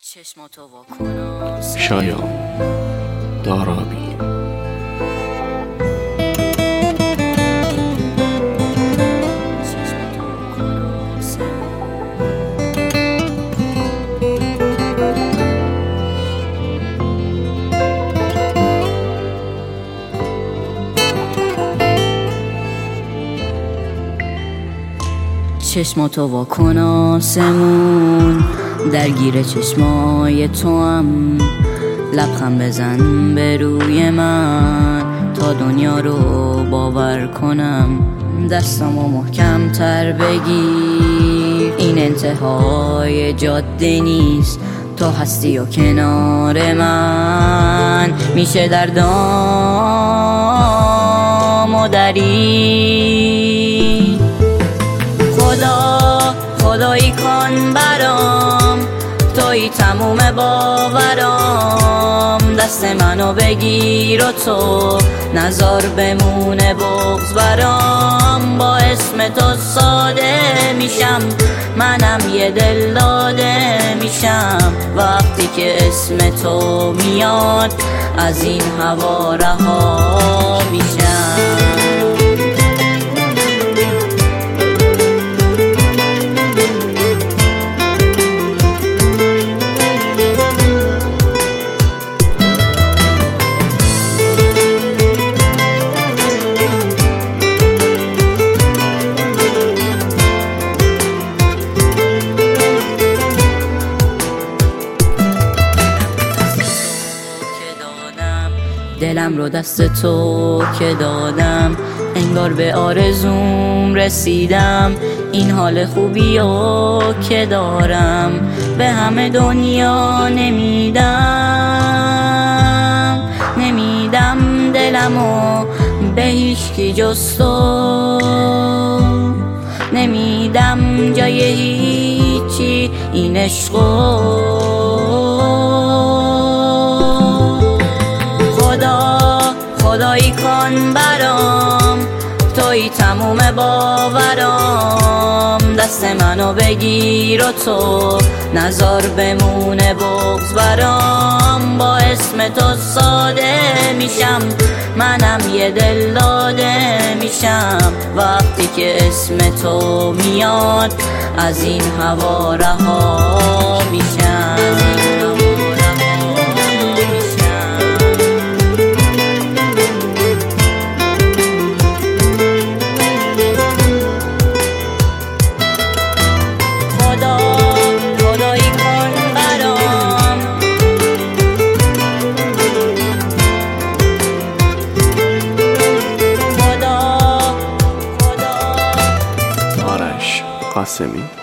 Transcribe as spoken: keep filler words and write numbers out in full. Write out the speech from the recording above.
چشماتو واکن شایان دارابی. چشماتو واکن آسمون، درگیر چشمای تو هم لبخند بزن به روی من تا دنیا رو باور کنم. دستامو محکم تر بگیر، این انتهای جاده نیست، تو هستی و کنار من میشه دردامو دری. خدا خدایی کن برام، توی تموم باورام، دست منو بگیر و تو نزار بمونه بغض برام. با اسم تو ساده میشم، منم یه دل داده میشم، وقتی که اسم تو میاد از این هوا رها میشم. دلم رو دست تو که دادم، انگار به آرزوم رسیدم. این حال خوبی رو که دارم به همه دنیا نمیدم، نمیدم دلمو به هیچکی جز تو، نمیدم جای هیچی این عشقو. خدایی کن برام، توی تموم باورام، دست منو بگیر و تو نزار بمونه بغض برام. با اسم تو ساده میشم، منم یه دل داده میشم، وقتی که اسم تو میاد از این هوا رها میشم. قاسمی.